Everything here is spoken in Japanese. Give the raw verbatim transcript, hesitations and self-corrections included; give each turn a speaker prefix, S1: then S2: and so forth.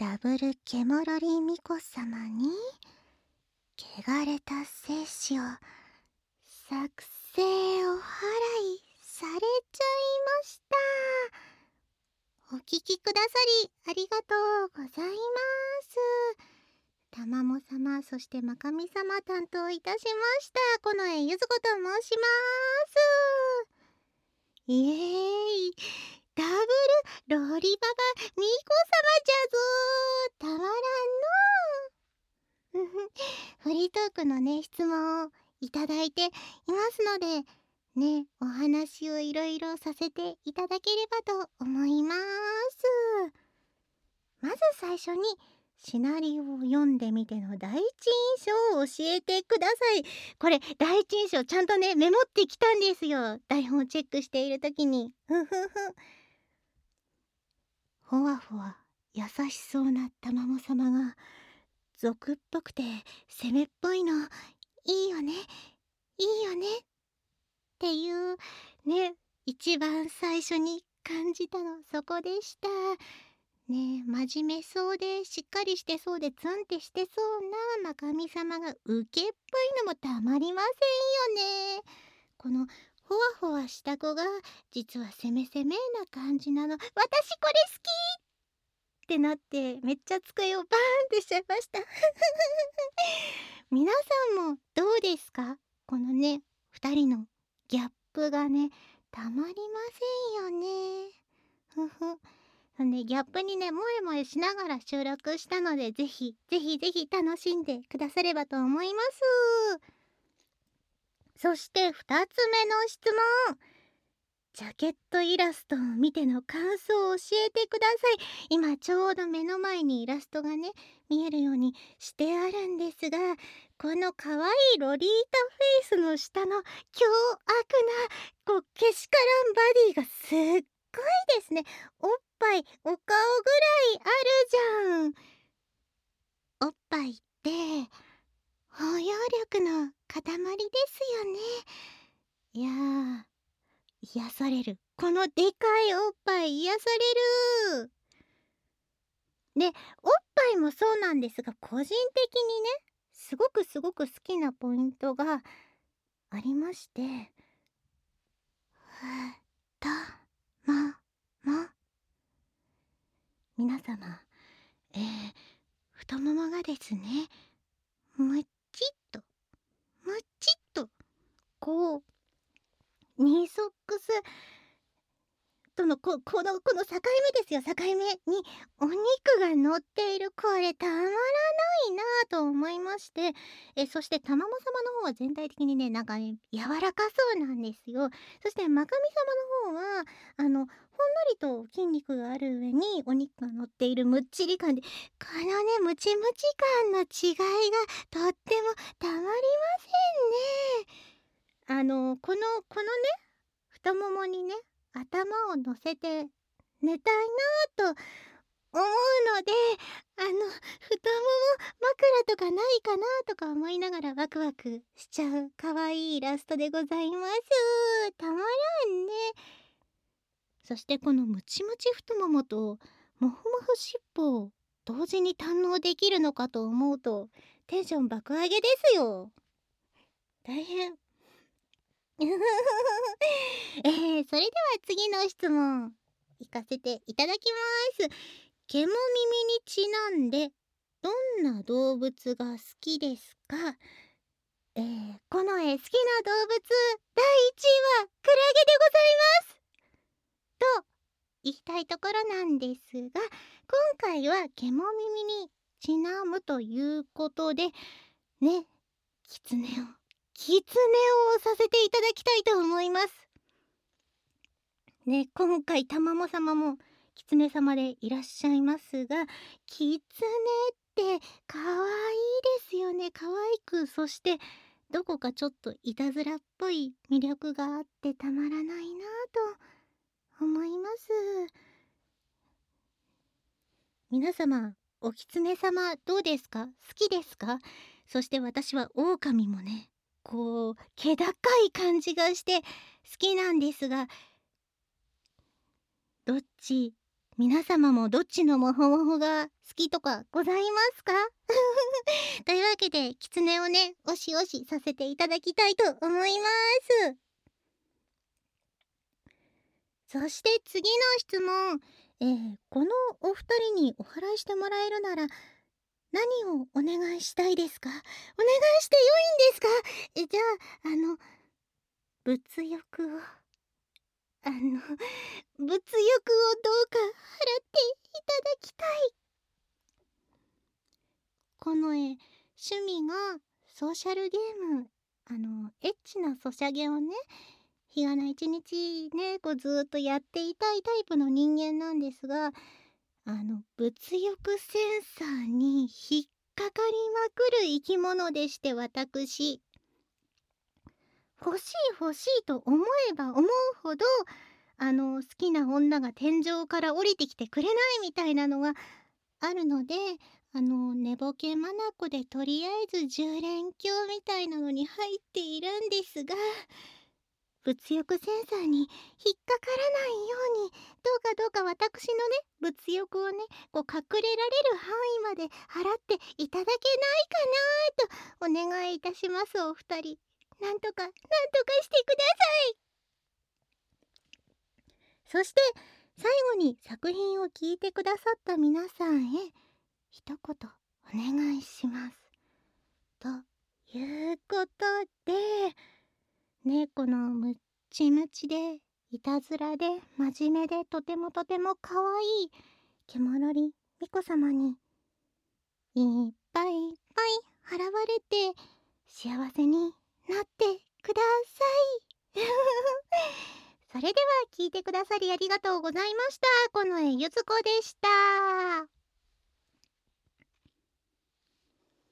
S1: ダブルケモロリミコ様に汚れた精子を作成お祓いされちゃいました。お聞きくださりありがとうございます。たまも様、そしてまかみ様担当いたしました。近衛ゆず子と申します。イエーイ、ダブルロリババミコ様じゃぞー。たまらんのフリートークのね質問をいただいていますのでね、お話をいろいろさせていただければと思います。まず最初にシナリオを読んでみての第一印象を教えてください。これ第一印象ちゃんとねメモってきたんですよ。台本をチェックしている時に。ふふふ。ほわほわ優しそうなたまも様が俗っぽくて攻めっぽいのいいよねいいよねっていうね、一番最初に感じたのそこでした。ね、真面目そうでしっかりしてそうでツンってしてそうなまかみ様がウケっぽいのもたまりませんよね。このほわほわした子が実は攻め攻めな感じなの。私これ好きってなってめっちゃ机をバーンってしちゃいました皆さんもどうですか？このねふたりのギャップがねたまりませんよね。ふふ。そんでギャップにね萌え萌えしながら収録したのでぜひぜひぜひ楽しんでくださればと思います。そしてふたつめの質問、ジャケットイラストを見ての感想を教えてください。今ちょうど目の前にイラストがね見えるようにしてあるんですが、このかわいいロリータフェイスの下の凶悪なこうけしからんバディがすっごいですね。おっぱいお顔ぐらいあるじゃん。おっぱいって包容力の塊ですよね。いやー癒される。このでかいおっぱい癒される。で、おっぱいもそうなんですが、個人的にね、すごくすごく好きなポイントがありまして、ふたまも皆様、えー、太ももがですね、むちっと、むちっと、こう、ニーソックスとのここのこの境目ですよ。境目にお肉が乗っている、これたまらないなと思いまして、えそしてたまも様の方は全体的にねなんかね柔らかそうなんですよ。そしてまかみ様の方はあのほんのりと筋肉がある上にお肉が乗っているむっちり感で、このねムチムチ感の違いがとってもたまりませんね。あのこのこのね太ももにね頭を乗せて寝たいなと思うので、あの太もも枕とかないかなとか思いながらワクワクしちゃうかわいいイラストでございます。たまらんね。そしてこのムチムチ太ももとモフモフ尻尾を同時に堪能できるのかと思うとテンション爆上げですよ。大変えー、それでは次の質問行かせていただきます。ケモ耳にちなんでどんな動物が好きですか？えー、この絵好きな動物だいいちいはクラゲでございますと言いたいところなんですが、今回はケモ耳にちなむということでね、キツネをキツネをさせていただきたいと思いますね。今回たまも様もキツネ様でいらっしゃいますが、キツネってかわいいですよね。可愛く、そしてどこかちょっといたずらっぽい魅力があってたまらないなと思います。皆様おキツネ様どうですか？好きですか？そして私は狼もねこう気高い感じがして好きなんですが、どっち皆様もどっちのモフモフが好きとかございますか？というわけで、キツネをね、おしおしさせていただきたいと思います。そして次の質問。えー、このお二人にお祓いしてもらえるなら、何をお願いしたいですか？お願いして良いんですか？え、じゃあ、あの、物欲を、あの、物欲をどうか払っていただきたい。この絵、趣味がソーシャルゲーム、あの、エッチなソシャゲをね、日がな一日ね、こうずーっとやっていたいタイプの人間なんですが、あの、物欲センサーに引っかかりまくる生き物でして、私。欲しい欲しいと思えば思うほど、あの、好きな女が天井から降りてきてくれないみたいなのがあるので、あの、寝ぼけ眼でとりあえず十連鏡みたいなのに入っているんですが、物欲センサーに引っかからないように、どうかどうか私のね、物欲をね、こう隠れられる範囲まで払っていただけないかなとお願いいたします、お二人。なんとか、なんとかしてください。そして、最後に作品を聞いてくださった皆さんへ、一言お願いします。ということで、ね、このムッチムチでいたずらで真面目でとてもとてもかわいいケモロリミコ様にいっぱいいっぱい払われて幸せになってください。それでは聞いてくださりありがとうございました。このえゆずこでした。